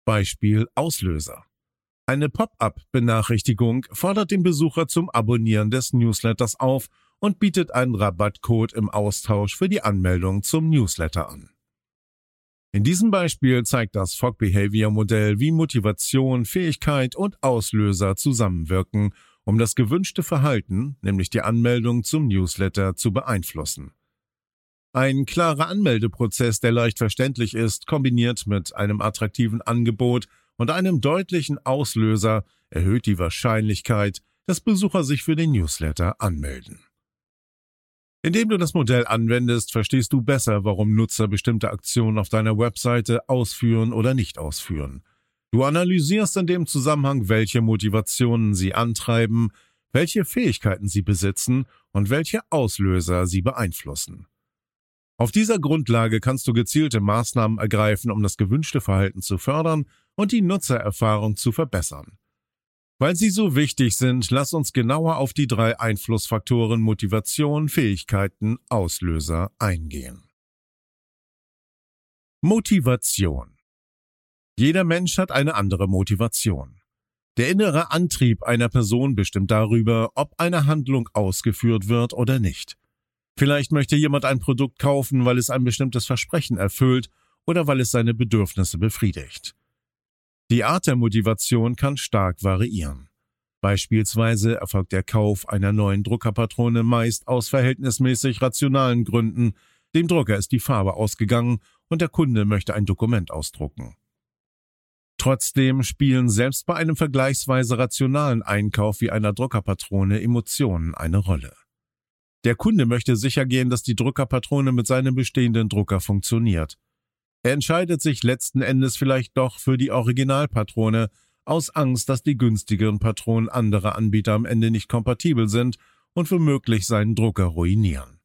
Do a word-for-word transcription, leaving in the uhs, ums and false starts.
Beispiel Auslöser. Eine Pop-up-Benachrichtigung fordert den Besucher zum Abonnieren des Newsletters auf und bietet einen Rabattcode im Austausch für die Anmeldung zum Newsletter an. In diesem Beispiel zeigt das Fogg Behavior Modell, wie Motivation, Fähigkeit und Auslöser zusammenwirken, um das gewünschte Verhalten, nämlich die Anmeldung zum Newsletter, zu beeinflussen. Ein klarer Anmeldeprozess, der leicht verständlich ist, kombiniert mit einem attraktiven Angebot und einem deutlichen Auslöser, erhöht die Wahrscheinlichkeit, dass Besucher sich für den Newsletter anmelden. Indem du das Modell anwendest, verstehst du besser, warum Nutzer bestimmte Aktionen auf deiner Webseite ausführen oder nicht ausführen. Du analysierst in dem Zusammenhang, welche Motivationen sie antreiben, welche Fähigkeiten sie besitzen und welche Auslöser sie beeinflussen. Auf dieser Grundlage kannst du gezielte Maßnahmen ergreifen, um das gewünschte Verhalten zu fördern und die Nutzererfahrung zu verbessern. Weil sie so wichtig sind, lass uns genauer auf die drei Einflussfaktoren Motivation, Fähigkeiten, Auslöser eingehen. Motivation. Jeder Mensch hat eine andere Motivation. Der innere Antrieb einer Person bestimmt darüber, ob eine Handlung ausgeführt wird oder nicht. Vielleicht möchte jemand ein Produkt kaufen, weil es ein bestimmtes Versprechen erfüllt oder weil es seine Bedürfnisse befriedigt. Die Art der Motivation kann stark variieren. Beispielsweise erfolgt der Kauf einer neuen Druckerpatrone meist aus verhältnismäßig rationalen Gründen. Dem Drucker ist die Farbe ausgegangen und der Kunde möchte ein Dokument ausdrucken. Trotzdem spielen selbst bei einem vergleichsweise rationalen Einkauf wie einer Druckerpatrone Emotionen eine Rolle. Der Kunde möchte sichergehen, dass die Druckerpatrone mit seinem bestehenden Drucker funktioniert. Er entscheidet sich letzten Endes vielleicht doch für die Originalpatrone, aus Angst, dass die günstigeren Patronen anderer Anbieter am Ende nicht kompatibel sind und womöglich seinen Drucker ruinieren.